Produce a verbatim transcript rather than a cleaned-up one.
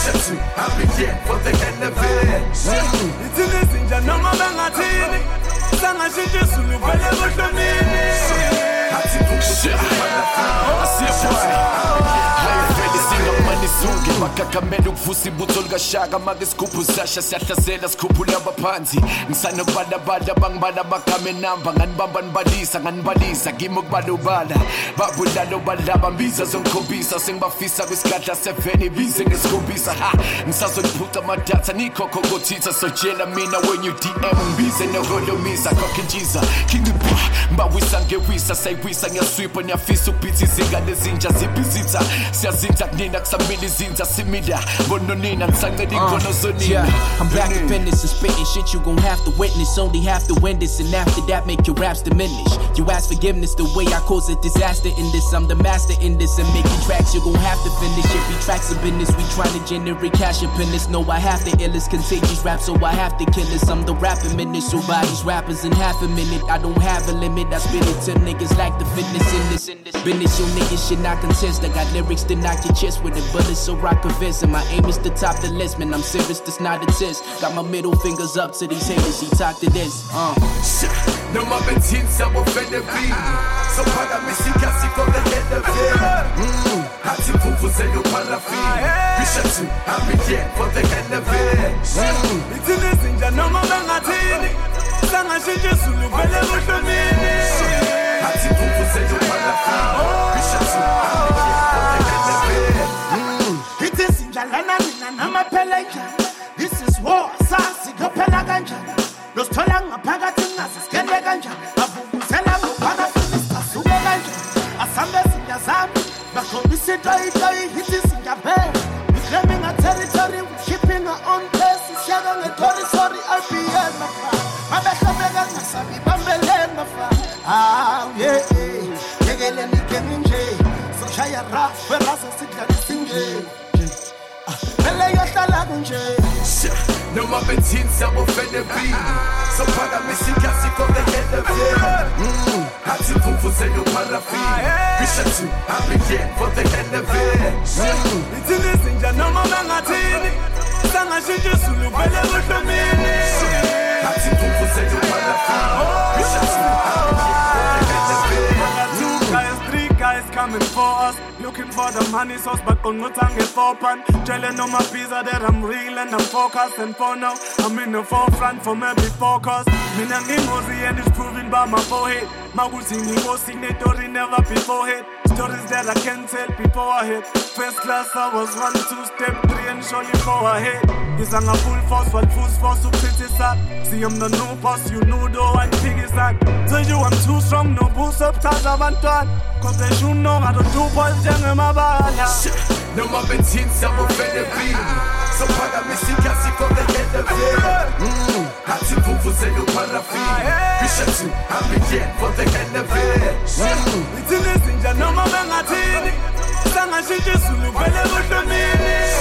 Bishop, I'm here for the end of it. It's in this in Janoma Bangatini. Sanga Shinjusulu, whatever the meaning. I see a boy. Sunge makakamela ukuvusa ibutho shaka make isigubhu zasha siyahlazela sikhuphula abaphansi ngisana kubalabala bangibala bagame namba nganibamba nibalisa nganibalisa kimi ukubalobala babulalo balaba mbiza zongikhombisa sengibafisa kwisikadla seven ibize ngesikhombisa ha ngisazoliphuca amadatha nikhokho kothitha sojela mina when you D M ngibize neholomisa kokhinjiza kingipa mbawisa ngewisa sayiwisa ngiyaswipa niyafisa ukubitha izinga lezinja zibhizitha siyazinza kunina kusamile izinza simila ngononina ngisancela ingono zonina. I'm back up in this and spitting shit you gon' have to witness. Only have to win this and after that make your raps diminish. You ask forgiveness the way I cause a disaster in this. I'm the master in this and making tracks you gon' have to finish. Every track's a business, we tryna generate cash up in this. No, I have to illest contagious rap, so I have to kill this. I'm the rapping minute, so by these rappers in half a minute. I don't have a limit, I spit it to niggas like the fitness in this. In this business, your niggas shit not contest. I got lyrics to knock your chest with it, but it's so rock convincing. My aim is to top the list, man. I'm serious, this not a test. Got my middle fingers up to these haters, he talk to this. Uh. No more benzin, some offended beat. So para me si casi for the head of it. Hati pufu se yo parafi. Bishop, I'm here for the head of it. It's in this ninja, no more bangatini. Sanga Shinjusulu, whatever the meaning. Hati pufu se yo parafi. Bishop, I'm here for the head of it. It is in Jalana, Nama Pelaka. This is war, Sasi, Pelaganja. Los Tolanga Pagatina, Skelaganja. Abu Sela, Pagatina, Suganja. Assembles in Yazam, Bakomisi Doi Doi, it is in Japan. We're claiming a territory, we're keeping our own place. It's Yagan, a Tori, sorry, R P M. Abeka, Nasabi, Bambele, ah, yeah, yeah. Yagel and Keminje. So Shaya Rap, Ferrasa, Sika, Singe. No more benzin, some offended beat. So para me si casi for the head of it. Hati pufu se yo parafi. Bishop, I'm here for the head of it. It's in this ninja, no more bangatini. Sanga Shinjusulu, whatever the meaning. Hati pufu se yo parafi. Bishop, I'm here for the head of it. Two guys, three guys coming for us. Looking for the money source, but on no tongue is open. Telling on my pizza that I'm real and I'm focused. And for now, I'm in the forefront for maybe focus. Mina Nimozi and it's proven by my forehead. My Wuzi Nimo signatory never before hit. Stories that I can't tell before I hit. First class, I was one, two, step three, and surely four ahead. This on a full force, while full force to criticize. See, I'm the new boss, you know, though, and big is that. Tell you I'm too strong, no boost up, touch of Antoine. Cause they should know how to do boys, young in my bala. No more benzin, some offended beat. So para me si casi for the head of it. Hati pufu se yo parafi. Bishop, I'm here for the head of it. It's in this ninja, no more bangatini. Sanga Shinjusulu, whatever the meaning.